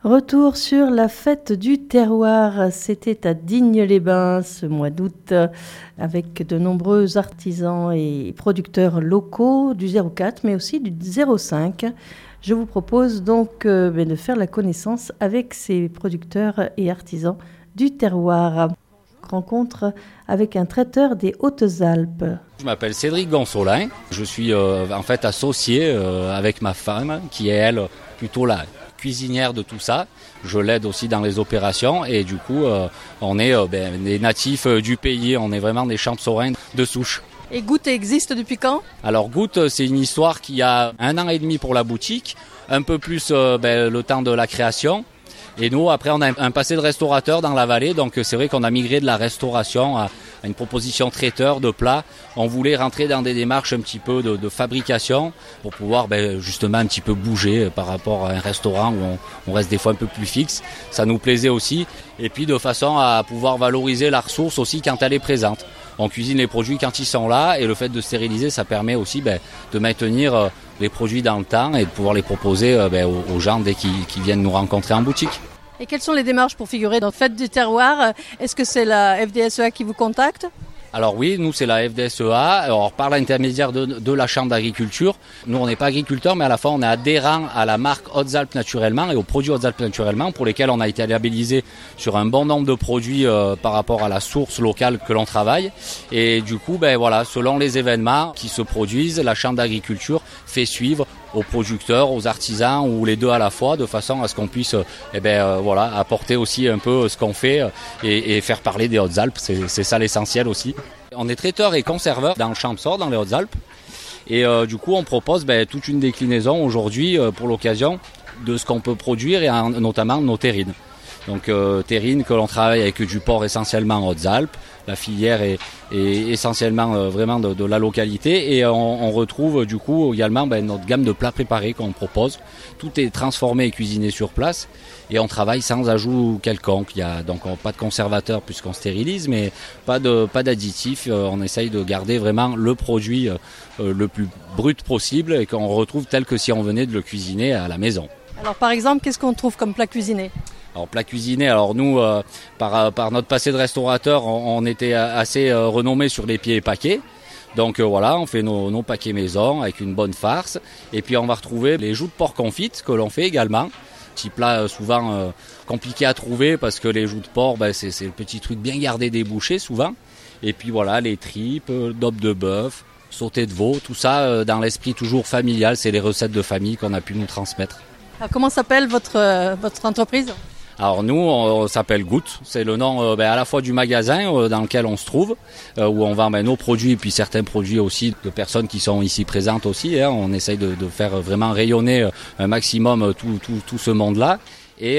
Retour sur la fête du terroir. C'était à Digne-les-Bains ce mois d'août avec de nombreux artisans et producteurs locaux du 04 mais aussi du 05. Je vous propose donc de faire la connaissance avec ces producteurs et artisans du terroir. Rencontre avec un traiteur des Hautes-Alpes. Je m'appelle Cédric Gonsolin. Je suis en fait associé avec ma femme qui est elle plutôt la cuisinière de tout ça. Je l'aide aussi dans les opérations et du coup on est des natifs du pays, on est vraiment des champsaurins de souche. Et Goutte existe depuis quand ? Alors Goutte, c'est une histoire qui a 1 an et demi pour la boutique, un peu plus le temps de la création. Et nous, après, on a un passé de restaurateur dans la vallée, donc c'est vrai qu'on a migré de la restauration à une proposition traiteur de plats. On voulait rentrer dans des démarches un petit peu de fabrication pour pouvoir justement un petit peu bouger par rapport à un restaurant où on reste des fois un peu plus fixe. Ça nous plaisait aussi. Et puis de façon à pouvoir valoriser la ressource aussi quand elle est présente. On cuisine les produits quand ils sont là et le fait de stériliser, ça permet aussi de maintenir les produits dans le temps et de pouvoir les proposer aux gens dès qu'ils viennent nous rencontrer en boutique. Et quelles sont les démarches pour figurer dans Fête du terroir ? Est-ce que c'est la FDSEA qui vous contacte ? Alors oui, nous c'est la FDSEA, alors par l'intermédiaire de la Chambre d'agriculture. Nous on n'est pas agriculteurs mais à la fois on est adhérents à la marque Hautes-Alpes Naturellement et aux produits Hautes-Alpes Naturellement pour lesquels on a été labellisé sur un bon nombre de produits par rapport à la source locale que l'on travaille. Et du coup, selon les événements qui se produisent, la Chambre d'agriculture fait suivre aux producteurs, aux artisans ou les deux à la fois de façon à ce qu'on puisse apporter aussi un peu ce qu'on fait et faire parler des Hautes-Alpes, c'est ça l'essentiel aussi. On est traiteur et conserveur dans le Champsaur, dans les Hautes-Alpes et du coup on propose toute une déclinaison aujourd'hui pour l'occasion de ce qu'on peut produire et notamment nos terrines. Donc terrine que l'on travaille avec du porc essentiellement en Hautes-Alpes. La filière est essentiellement vraiment de la localité et on retrouve du coup également notre gamme de plats préparés qu'on propose. Tout est transformé et cuisiné sur place et on travaille sans ajout quelconque. Il y a donc pas de conservateur puisqu'on stérilise, mais pas d'additifs. On essaye de garder vraiment le produit le plus brut possible et qu'on retrouve tel que si on venait de le cuisiner à la maison. Alors par exemple, qu'est-ce qu'on trouve comme plat cuisiné ? Alors plat cuisiné, alors nous, par notre passé de restaurateur, on était assez renommé sur les pieds et paquets. Donc on fait nos paquets maison avec une bonne farce. Et puis on va retrouver les joues de porc confites que l'on fait également. Petit plat souvent compliqué à trouver parce que les joues de porc, c'est le petit truc bien gardé des bouchers souvent. Et puis les tripes, daube de bœuf, sauté de veau, tout ça dans l'esprit toujours familial. C'est les recettes de famille qu'on a pu nous transmettre. Alors, comment s'appelle votre entreprise ? Alors nous, on s'appelle Goutte, c'est le nom à la fois du magasin dans lequel on se trouve, où on vend nos produits et puis certains produits aussi de personnes qui sont ici présentes aussi. On essaye de faire vraiment rayonner un maximum tout ce monde-là. Et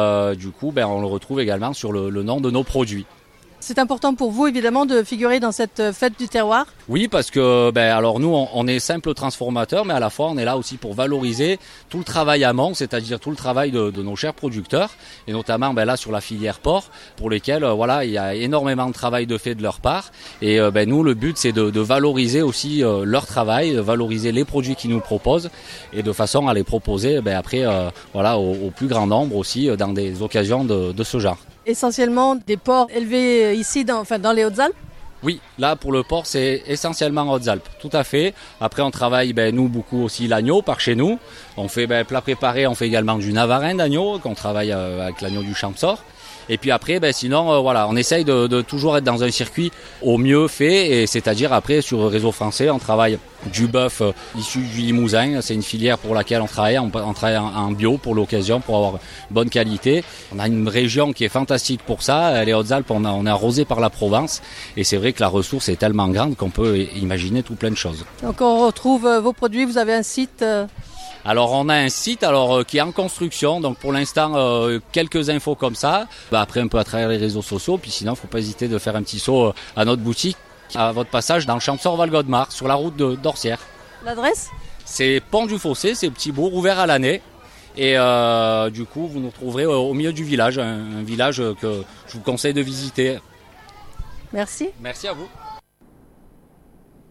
du coup, on le retrouve également sur le nom de nos produits. C'est important pour vous, évidemment, de figurer dans cette fête du terroir ? Oui, parce que alors nous, on est simple transformateur, mais à la fois, on est là aussi pour valoriser tout le travail amont, c'est-à-dire tout le travail de nos chers producteurs, et notamment là sur la filière porc, pour lesquels il y a énormément de travail de fait de leur part. Et nous, le but, c'est de valoriser aussi leur travail, de valoriser les produits qu'ils nous proposent, et de façon à les proposer après au plus grand nombre aussi dans des occasions de ce genre. Essentiellement des porcs élevés ici dans les Hautes-Alpes ? Oui, là pour le porc c'est essentiellement Hautes-Alpes, tout à fait. Après on travaille nous beaucoup aussi l'agneau par chez nous. On fait plat préparé, on fait également du navarin d'agneau qu'on travaille avec l'agneau du Champsaur. Et puis après, sinon, on essaye de toujours être dans un circuit au mieux fait, et c'est-à-dire après sur le réseau français, on travaille du bœuf issu du Limousin. C'est une filière pour laquelle on travaille en bio pour l'occasion, pour avoir bonne qualité. On a une région qui est fantastique pour ça. Les Hautes-Alpes, on est arrosé par la Provence, et c'est vrai que la ressource est tellement grande qu'on peut imaginer tout plein de choses. Donc on retrouve vos produits, vous avez un site Alors on a un site qui est en construction, donc pour l'instant quelques infos comme ça. Après un peu à travers les réseaux sociaux, puis sinon il ne faut pas hésiter de faire un petit saut à notre boutique, à votre passage dans le Champsaur-Val-Godemar, sur la route d'Orsières. L'adresse ? C'est Pont du Fossé, c'est petit bourg ouvert à l'année. Et du coup vous nous trouverez au milieu du village, un village que je vous conseille de visiter. Merci. Merci à vous.